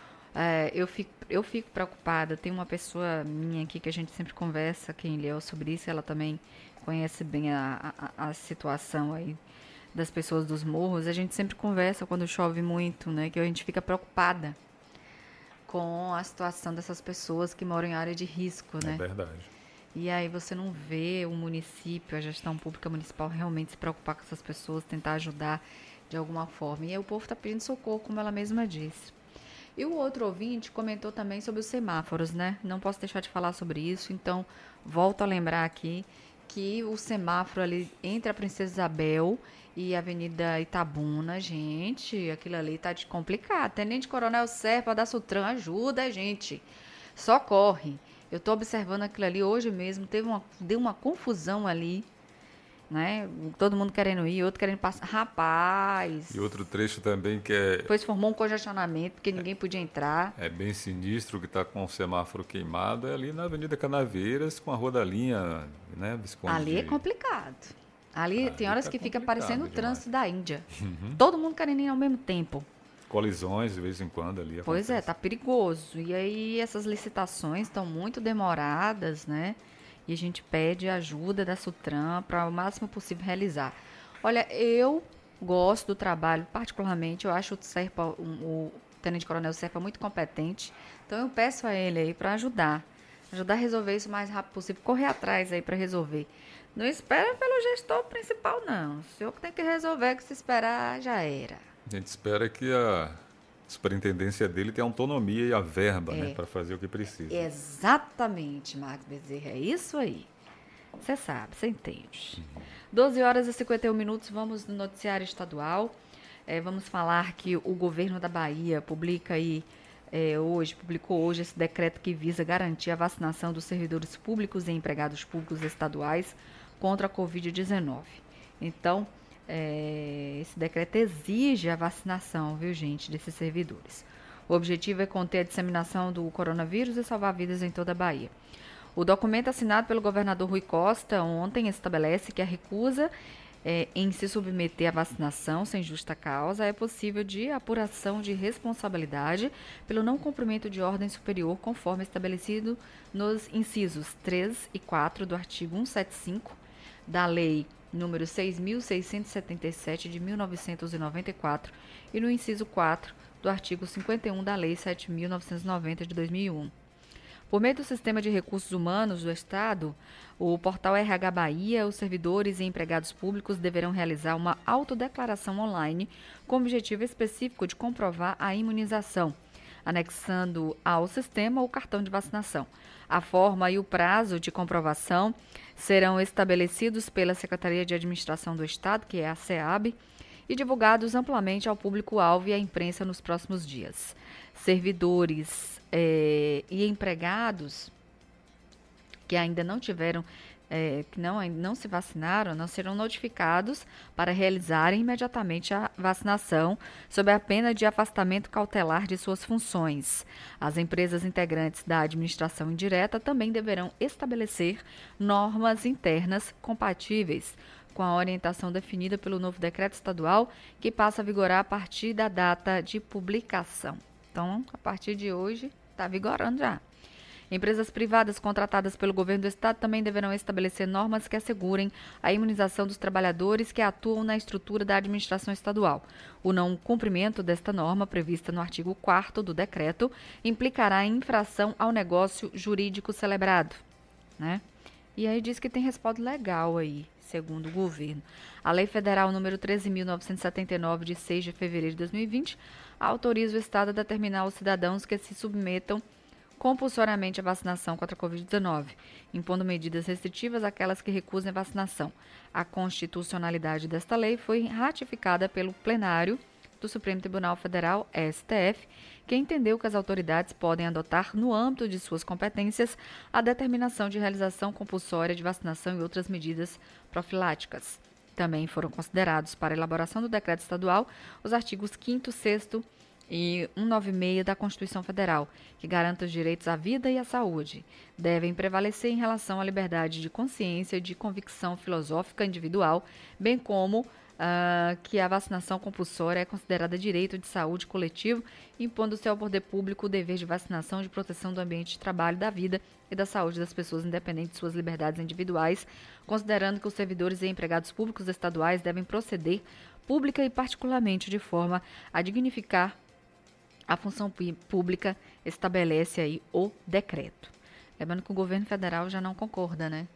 Eu fico preocupada. Tem uma pessoa minha aqui que a gente sempre conversa, quem leu sobre isso, ela também conhece bem a situação aí das pessoas dos morros. A gente sempre conversa quando chove muito, né, que a gente fica preocupada com a situação dessas pessoas que moram em área de risco, né? É verdade. E aí você não vê o município, a gestão pública municipal realmente se preocupar com essas pessoas, tentar ajudar de alguma forma. E aí o povo está pedindo socorro, como ela mesma disse. E o outro ouvinte comentou também sobre os semáforos, né? Não posso deixar de falar sobre isso, então volto a lembrar aqui que o semáforo ali entre a Princesa Isabel e a Avenida Itabuna, gente, aquilo ali tá complicado. Tenente Coronel Serpa da Sutran, ajuda, gente. Socorre. Eu tô observando aquilo ali hoje mesmo, deu uma confusão ali, né? Todo mundo querendo ir, outro querendo passar. Rapaz! E outro trecho também que é... Depois formou um congestionamento, porque ninguém podia entrar. É bem sinistro, que está com o semáforo queimado, é ali na Avenida Canaveiras, com a Rua da Linha, né, Visconde. Ali é complicado. Ali tem horas tá que fica parecendo o complicado trânsito da Índia. Todo mundo querendo ir ao mesmo tempo. Colisões, de vez em quando, ali. Pois é, acontece. tá perigoso. E aí essas licitações estão muito demoradas, né? E a gente pede ajuda da Sutran para o máximo possível realizar. Olha, eu gosto do trabalho, particularmente, eu acho o Serpa, o Tenente Coronel Serpa muito competente. Então eu peço a ele aí para ajudar a resolver isso o mais rápido possível, correr atrás aí para resolver. Não espera pelo gestor principal, não. O senhor que tem que resolver, que se esperar, já era. A gente espera que a superintendência dele tenha autonomia e a verba, né, para fazer o que precisa. Exatamente, Marcos Bezerra, é isso aí. Você sabe, você entende. 12 horas e 51 minutos, vamos no noticiário estadual. Vamos falar que o governo da Bahia publicou hoje esse decreto que visa garantir a vacinação dos servidores públicos e empregados públicos estaduais contra a Covid-19. Então, esse decreto exige a vacinação, viu, gente, desses servidores. O objetivo é conter a disseminação do coronavírus e salvar vidas em toda a Bahia. O documento assinado pelo governador Rui Costa ontem estabelece que a recusa em se submeter à vacinação sem justa causa é possível de apuração de responsabilidade pelo não cumprimento de ordem superior, conforme estabelecido nos incisos 3 e 4 do artigo 175 da Lei número 6.677 de 1994 e no inciso 4 do artigo 51 da Lei 7.990 de 2001. Por meio do Sistema de Recursos Humanos do Estado, o portal RH Bahia, os servidores e empregados públicos deverão realizar uma autodeclaração online com o objetivo específico de comprovar a imunização, anexando ao sistema o cartão de vacinação. A forma e o prazo de comprovação serão estabelecidos pela Secretaria de Administração do Estado, que é a SEAB, e divulgados amplamente ao público-alvo e à imprensa nos próximos dias. Servidores e empregados que ainda não tiveram, que não se vacinaram, não serão notificados para realizarem imediatamente a vacinação, sob a pena de afastamento cautelar de suas funções. As empresas integrantes da administração indireta também deverão estabelecer normas internas compatíveis com a orientação definida pelo novo decreto estadual, que passa a vigorar a partir da data de publicação. Então, a partir de hoje, está vigorando já. Empresas privadas contratadas pelo governo do estado também deverão estabelecer normas que assegurem a imunização dos trabalhadores que atuam na estrutura da administração estadual. O não cumprimento desta norma, prevista no artigo 4º do decreto, implicará em infração ao negócio jurídico celebrado, né? E aí diz que tem respaldo legal aí, segundo o governo. A Lei Federal número 13.979, de 6 de fevereiro de 2020, autoriza o Estado a determinar aos cidadãos que se submetam compulsoriamente à vacinação contra a Covid-19, impondo medidas restritivas àquelas que recusem a vacinação. A constitucionalidade desta lei foi ratificada pelo plenário do Supremo Tribunal Federal, STF, que entendeu que as autoridades podem adotar, no âmbito de suas competências, a determinação de realização compulsória de vacinação e outras medidas profiláticas. Também foram considerados para a elaboração do decreto estadual os artigos 5º, 6º e 196 da Constituição Federal, que garantem os direitos à vida e à saúde. Devem prevalecer em relação à liberdade de consciência e de convicção filosófica individual, bem como que a vacinação compulsória é considerada direito de saúde coletivo, impondo-se ao poder público o dever de vacinação de proteção do ambiente de trabalho, da vida e da saúde das pessoas, independente de suas liberdades individuais, considerando que os servidores e empregados públicos estaduais devem proceder pública e particularmente de forma a dignificar a função pública, estabelece aí o decreto. Lembrando que o governo federal já não concorda, né?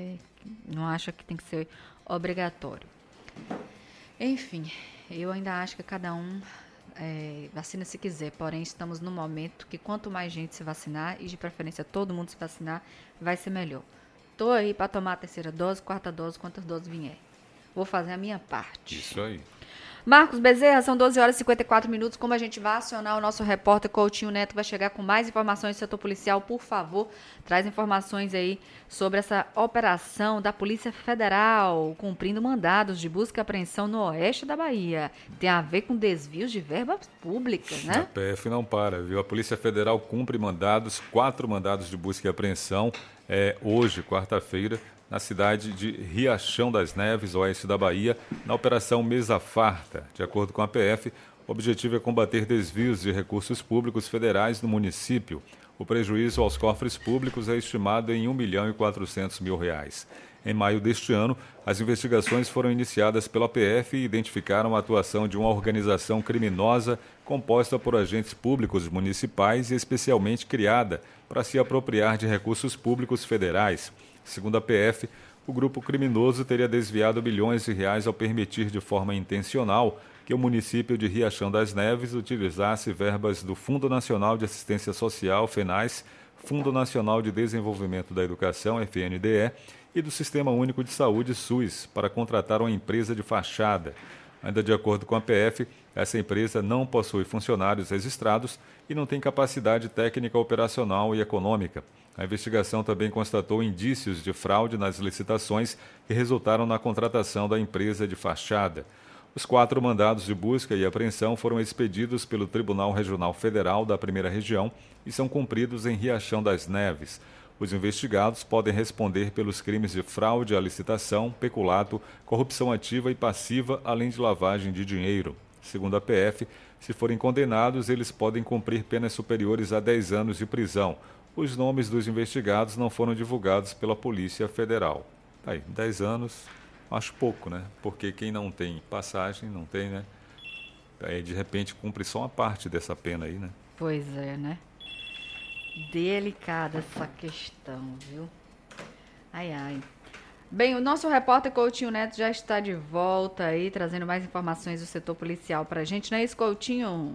Não acha que tem que ser obrigatório. Enfim, eu ainda acho que cada um vacina se quiser, porém estamos num momento que quanto mais gente se vacinar, e de preferência todo mundo se vacinar, vai ser melhor. Tô aí para tomar a terceira dose, quarta dose, quantas doses vier. Vou fazer a minha parte. Isso aí. Marcos Bezerra, são 12 horas e 54 minutos. Como a gente vai acionar o nosso repórter Coutinho Neto, vai chegar com mais informações do setor policial, por favor, traz informações aí sobre essa operação da Polícia Federal, cumprindo mandados de busca e apreensão no oeste da Bahia. Tem a ver com desvios de verbas públicas, né? A PF não para, viu? A Polícia Federal cumpre mandados, 4 mandados de busca e apreensão, hoje, quarta-feira, na cidade de Riachão das Neves, oeste da Bahia, na Operação Mesa Farta. De acordo com a PF, o objetivo é combater desvios de recursos públicos federais no município. O prejuízo aos cofres públicos é estimado em R$ 1.400.000. Em maio deste ano, as investigações foram iniciadas pela PF e identificaram a atuação de uma organização criminosa composta por agentes públicos municipais e especialmente criada para se apropriar de recursos públicos federais. Segundo a PF, o grupo criminoso teria desviado milhões de reais ao permitir de forma intencional que o município de Riachão das Neves utilizasse verbas do Fundo Nacional de Assistência Social, FENAS, Fundo Nacional de Desenvolvimento da Educação, FNDE, e do Sistema Único de Saúde, SUS, para contratar uma empresa de fachada. Ainda de acordo com a PF, essa empresa não possui funcionários registrados e não tem capacidade técnica operacional e econômica. A investigação também constatou indícios de fraude nas licitações que resultaram na contratação da empresa de fachada. Os 4 mandados de busca e apreensão foram expedidos pelo Tribunal Regional Federal da Primeira Região e são cumpridos em Riachão das Neves. Os investigados podem responder pelos crimes de fraude à licitação, peculato, corrupção ativa e passiva, além de lavagem de dinheiro. Segundo a PF, se forem condenados, eles podem cumprir penas superiores a 10 anos de prisão. Os nomes dos investigados não foram divulgados pela Polícia Federal. Aí, 10 anos, acho pouco, né? Porque quem não tem passagem, não tem, né? Aí, de repente, cumpre só uma parte dessa pena aí, né? Pois é, né? Delicada essa questão, viu? Ai, ai. Bem, o nosso repórter Coutinho Neto já está de volta aí, trazendo mais informações do setor policial pra gente, não é isso, Coutinho?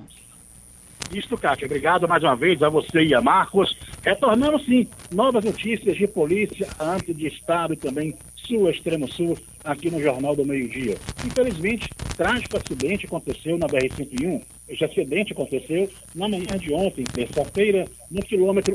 Isso, Kátia. Obrigado mais uma vez a você e a Marcos. Retornando, sim, novas notícias de polícia, âmbito de estado e também sul, extremo sul, aqui no Jornal do Meio-Dia. Infelizmente, trágico acidente aconteceu na BR-101. Esse acidente aconteceu na manhã de ontem, terça-feira, no quilômetro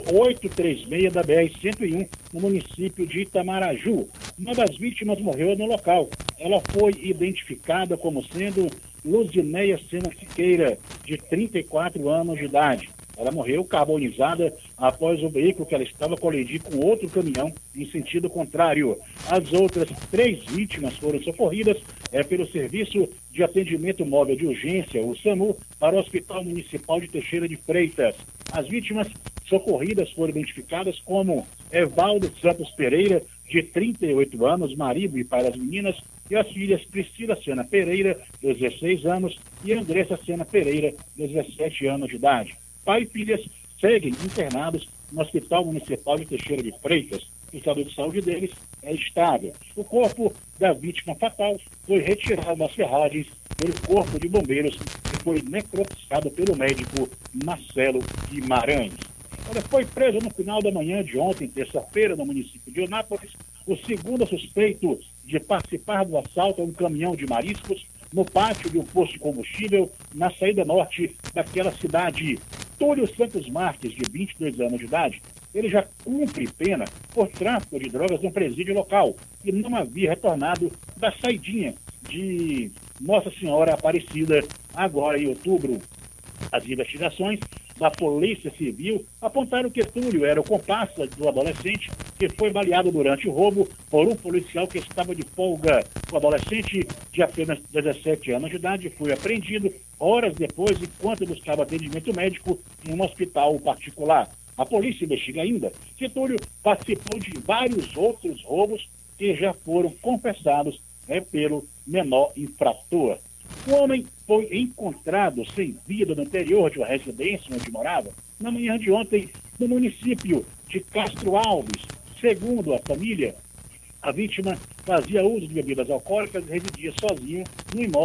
836 da BR-101, no município de Itamaraju. Uma das vítimas morreu no local. Ela foi identificada como sendo Luzineia Sena Siqueira, de 34 anos de idade. Ela morreu carbonizada após o veículo que ela estava colidir com outro caminhão em sentido contrário. As outras 3 vítimas foram socorridas pelo Serviço de Atendimento Móvel de Urgência, o SAMU, para o Hospital Municipal de Teixeira de Freitas. As vítimas socorridas foram identificadas como Evaldo Santos Pereira, de 38 anos, marido e pai das meninas, e as filhas Priscila Sena Pereira, 16 anos, e Andressa Sena Pereira, 17 anos de idade. Pai e filhas seguem internados no Hospital Municipal de Teixeira de Freitas. O estado de saúde deles é estável. O corpo da vítima fatal foi retirado das ferragens pelo Corpo de Bombeiros e foi necropsiado pelo médico Marcelo Guimarães. Ela foi presa no final da manhã de ontem, terça-feira, no município de Eunápolis, o segundo suspeito de participar do assalto a um caminhão de mariscos no pátio de um posto de combustível na saída norte daquela cidade. Túlio Santos Marques, de 22 anos de idade, ele já cumpre pena por tráfico de drogas no presídio local e não havia retornado da saidinha de Nossa Senhora Aparecida agora em outubro. As investigações da Polícia Civil apontaram que Túlio era o comparsa do adolescente que foi baleado durante o roubo por um policial que estava de folga. O adolescente, de apenas 17 anos de idade, foi apreendido horas depois, enquanto buscava atendimento médico em um hospital particular. A polícia investiga ainda que Túlio participou de vários outros roubos que já foram confessados pelo menor infrator. O homem foi encontrado sem vida no interior de uma residência onde morava na manhã de ontem no município de Castro Alves. Segundo a família, a vítima fazia uso de bebidas alcoólicas e residia sozinho no imóvel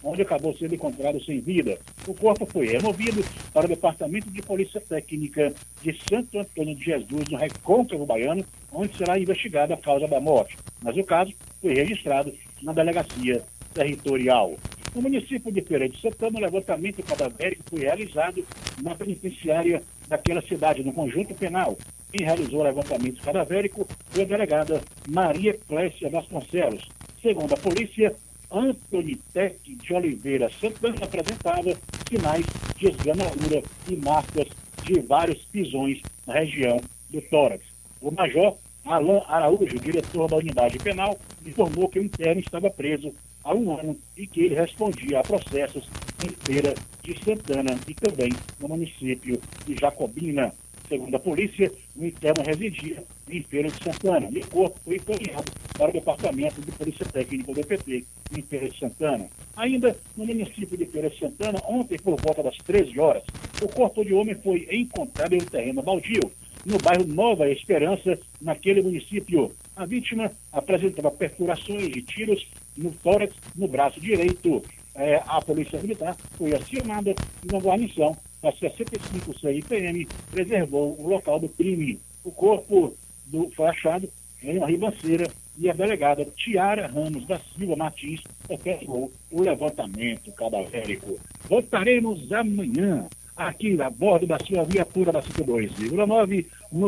onde acabou sendo encontrado sem vida. O corpo foi removido para o Departamento de Polícia Técnica de Santo Antônio de Jesus, no Recôncavo Baiano, onde será investigada a causa da morte. Mas o caso foi registrado na Delegacia Territorial. No município de Feira de Santana, o levantamento cadavérico foi realizado na penitenciária daquela cidade, no conjunto penal. Quem realizou o levantamento cadavérico foi a delegada Maria Clécia Vasconcelos. Segundo a polícia, Antônio Tec de Oliveira Santana apresentava sinais de esganadura e marcas de vários pisões na região do tórax. O major Alain Araújo, diretor da unidade penal, informou que o interno estava preso há 1 ano e que ele respondia a processos em Feira de Santana e também no município de Jacobina. Segundo a polícia, o interno residia em Feira de Santana e o corpo foi encaminhado para o Departamento de Polícia Técnica do DPT em Feira de Santana. Ainda no município de Feira de Santana, ontem por volta das 13 horas, o corpo de homem foi encontrado em um terreno baldio, no bairro Nova Esperança, naquele município. A vítima apresentava perfurações de tiros no tórax, no braço direito. A Polícia Militar foi acionada e uma guarnição da 65 CIPM preservou o local do crime. O corpo foi achado em uma ribanceira e a delegada Tiara Ramos da Silva Martins efetuou o levantamento cadavérico. Voltaremos amanhã aqui a bordo da sua viatura da 52,9 no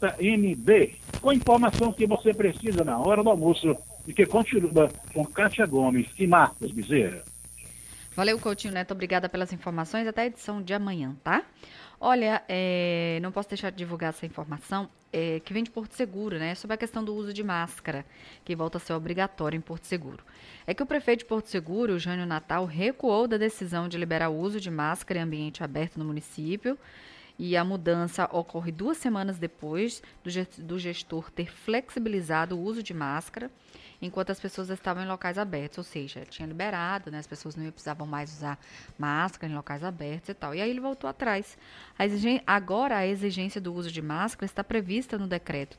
JMB, com a informação que você precisa na hora do almoço e que continua com Kátia Gomes e Marcos Bezerra. Valeu, Coutinho Neto. Obrigada pelas informações. Até a edição de amanhã, tá? Olha, não posso deixar de divulgar essa informação que vem de Porto Seguro, né? Sobre a questão do uso de máscara, que volta a ser obrigatório em Porto Seguro. É que o prefeito de Porto Seguro, o Jânio Natal, recuou da decisão de liberar o uso de máscara em ambiente aberto no município. E a mudança ocorre 2 semanas depois do gestor ter flexibilizado o uso de máscara enquanto as pessoas estavam em locais abertos, ou seja, tinha liberado, né, as pessoas não precisavam mais usar máscara em locais abertos e tal. E aí ele voltou atrás. Agora a exigência do uso de máscara está prevista no decreto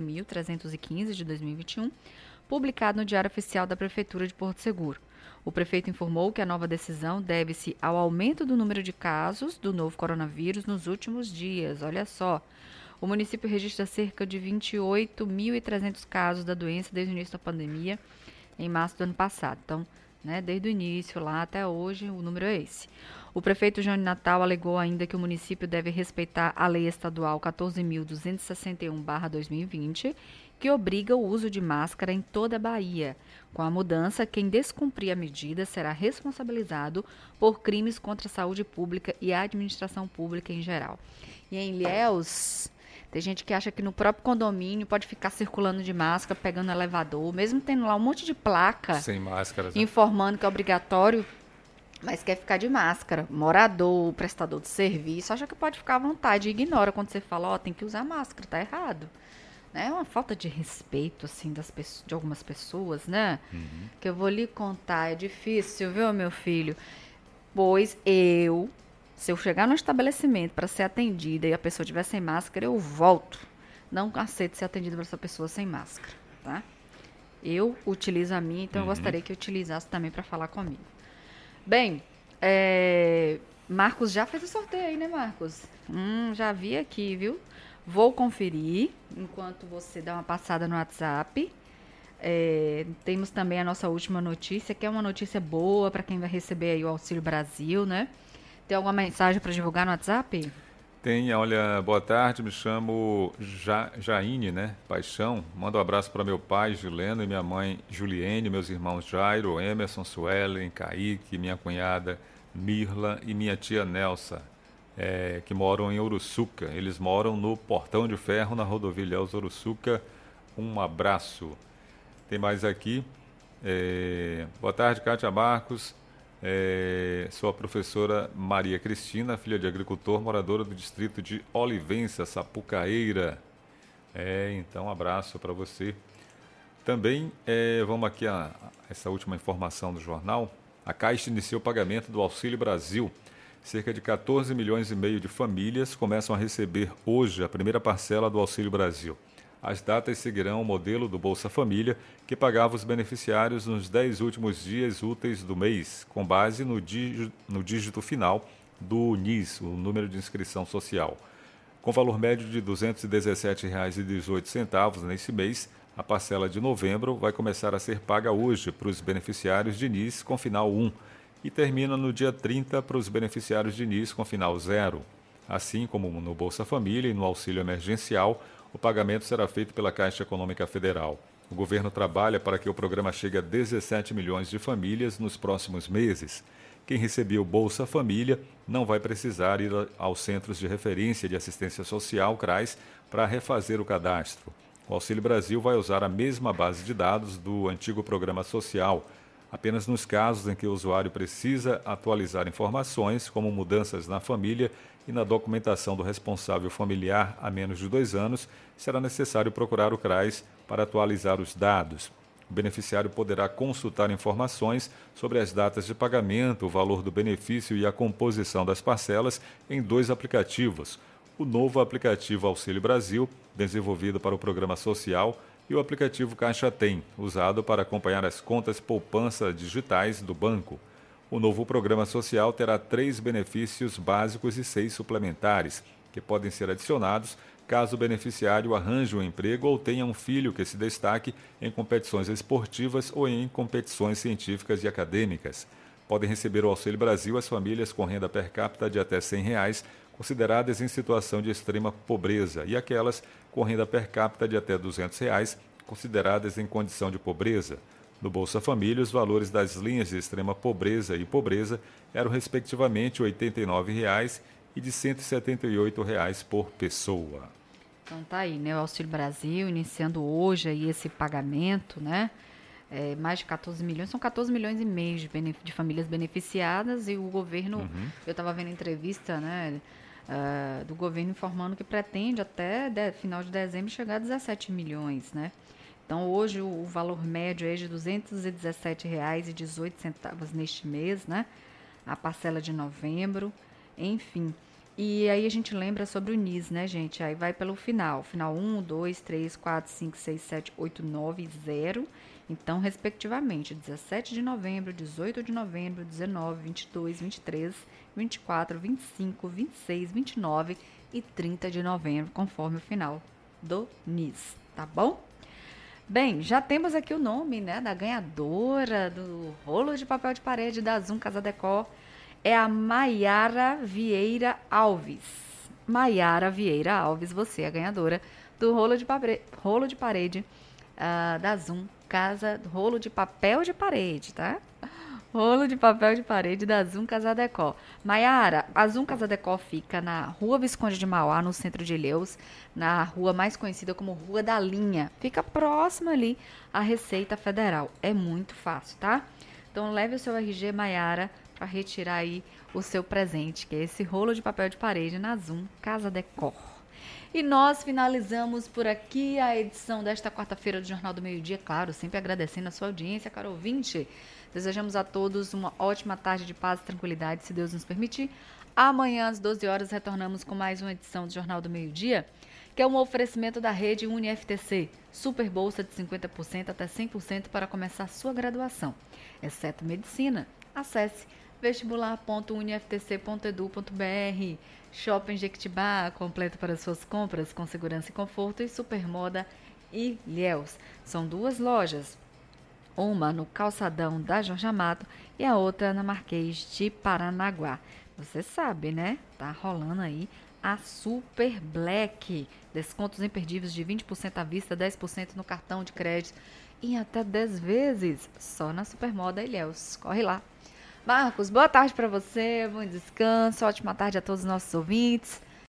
13.315 de 2021, publicado no Diário Oficial da Prefeitura de Porto Seguro. O prefeito informou que a nova decisão deve-se ao aumento do número de casos do novo coronavírus nos últimos dias. Olha só, o município registra cerca de 28.300 casos da doença desde o início da pandemia, em março do ano passado. Então, né, desde o início lá até hoje, o número é esse. O prefeito Jânio Natal alegou ainda que o município deve respeitar a lei estadual 14.261/2020, que obriga o uso de máscara em toda a Bahia. Com a mudança, quem descumprir a medida será responsabilizado por crimes contra a saúde pública e a administração pública em geral. E em Ilhéus, tem gente que acha que no próprio condomínio pode ficar circulando de máscara, pegando elevador, mesmo tendo lá um monte de placa sem máscara, informando que é obrigatório, mas quer ficar de máscara. Morador, prestador de serviço, acha que pode ficar à vontade e ignora quando você fala, tem que usar máscara, tá errado. É uma falta de respeito, assim, de algumas pessoas, né? Uhum. Que eu vou lhe contar, é difícil, viu, meu filho? Pois se eu chegar no estabelecimento para ser atendida e a pessoa estiver sem máscara, eu volto. Não aceito ser atendida por essa pessoa sem máscara, tá? Eu utilizo a minha, então eu gostaria que utilizasse também para falar comigo. Bem, Marcos já fez o sorteio aí, né, Marcos? Já vi aqui, viu? Vou conferir enquanto você dá uma passada no WhatsApp. Temos também a nossa última notícia, que é uma notícia boa para quem vai receber aí o Auxílio Brasil, né? Tem alguma mensagem para divulgar no WhatsApp? Tem, olha, boa tarde, me chamo Jaine, né? Paixão. Mando um abraço para meu pai, Gileno, e minha mãe, Juliene, meus irmãos Jairo, Emerson, Suelen, Kaique, minha cunhada, Mirla e minha tia Nelsa. Que moram em Uruçuca. Eles moram no Portão de Ferro, na rodovia Ilhéus Uruçuca. Um abraço. Tem mais aqui. Boa tarde, Kátia Marcos. Sou a professora Maria Cristina, filha de agricultor, moradora do distrito de Olivença, Sapucaíra. Então, um abraço para você. Também, vamos aqui a essa última informação do jornal. A Caixa iniciou o pagamento do Auxílio Brasil. Cerca de 14 milhões e meio de famílias começam a receber hoje a primeira parcela do Auxílio Brasil. As datas seguirão o modelo do Bolsa Família, que pagava os beneficiários nos 10 últimos dias úteis do mês, com base no dígito final do NIS, o número de inscrição social. Com valor médio de R$ 217,18 nesse mês, a parcela de novembro vai começar a ser paga hoje para os beneficiários de NIS com final 1 e termina no dia 30 para os beneficiários de NIS com final 0. Assim como no Bolsa Família e no auxílio emergencial, o pagamento será feito pela Caixa Econômica Federal. O governo trabalha para que o programa chegue a 17 milhões de famílias nos próximos meses. Quem recebeu Bolsa Família não vai precisar ir aos Centros de Referência de Assistência Social, CRAS, para refazer o cadastro. O Auxílio Brasil vai usar a mesma base de dados do antigo programa social, apenas nos casos em que o usuário precisa atualizar informações, como mudanças na família e na documentação do responsável familiar há menos de 2 anos, será necessário procurar o CRAS para atualizar os dados. O beneficiário poderá consultar informações sobre as datas de pagamento, o valor do benefício e a composição das parcelas em 2 aplicativos: o novo aplicativo Auxílio Brasil, desenvolvido para o programa social, e o aplicativo Caixa Tem, usado para acompanhar as contas poupança digitais do banco. O novo programa social terá 3 benefícios básicos e 6 suplementares, que podem ser adicionados caso o beneficiário arranje um emprego ou tenha um filho que se destaque em competições esportivas ou em competições científicas e acadêmicas. Podem receber o Auxílio Brasil as famílias com renda per capita de até R$ 100, consideradas em situação de extrema pobreza, e aquelas com renda per capita de até R$ 200, consideradas em condição de pobreza. No Bolsa Família, os valores das linhas de extrema pobreza e pobreza eram respectivamente R$ 89,00 e de R$ 178,00 por pessoa. Então tá aí, né? O Auxílio Brasil iniciando hoje aí esse pagamento, né? Mais de 14 milhões, são 14 milhões e meio de famílias beneficiadas, e o governo, eu estava vendo entrevista, né, do governo informando que pretende até final de dezembro chegar a 17 milhões, né? Então, hoje, o valor médio é de R$ 217,18 neste mês, né? A parcela de novembro, enfim. E aí a gente lembra sobre o NIS, né, gente? Aí vai pelo final. Final 1, 2, 3, 4, 5, 6, 7, 8, 9, 0. Então, respectivamente, 17 de novembro, 18 de novembro, 19, 22, 23, 24, 25, 26, 29 e 30 de novembro, conforme o final do NIS, tá bom? Bem, já temos aqui o nome, né, da ganhadora do rolo de papel de parede da Zoom Casa Decor. É a Maiara Vieira Alves. Maiara Vieira Alves, você é a ganhadora do rolo de parede da Zoom Casa, rolo de papel de parede, tá? Rolo de papel de parede da Zoom Casa Decor. Maiara, a Zoom Casa Decor fica na Rua Visconde de Mauá, no centro de Ilhéus, na rua mais conhecida como Rua da Linha. Fica próxima ali à Receita Federal. É muito fácil, tá? Então leve o seu RG, Maiara, para retirar aí o seu presente, que é esse rolo de papel de parede na Zoom Casa Decor. E nós finalizamos por aqui a edição desta quarta-feira do Jornal do Meio-Dia, claro, sempre agradecendo a sua audiência, caro ouvinte. Desejamos a todos uma ótima tarde de paz e tranquilidade, se Deus nos permitir. Amanhã, às 12 horas, retornamos com mais uma edição do Jornal do Meio-Dia, que é um oferecimento da rede UniFTC, super bolsa de 50% até 100% para começar sua graduação, exceto medicina. Acesse vestibular.uniftc.edu.br. Shopping Jequitibá, completo para suas compras com segurança e conforto, e Supermoda Ilhéus. São 2 lojas, uma no calçadão da Jorge Amado e a outra na Marquês de Paranaguá. Você sabe, né? Tá rolando aí a Super Black. Descontos imperdíveis de 20% à vista, 10% no cartão de crédito e até 10 vezes só na Supermoda Ilhéus. Corre lá. Marcos, boa tarde para você, bom descanso, ótima tarde a todos os nossos ouvintes.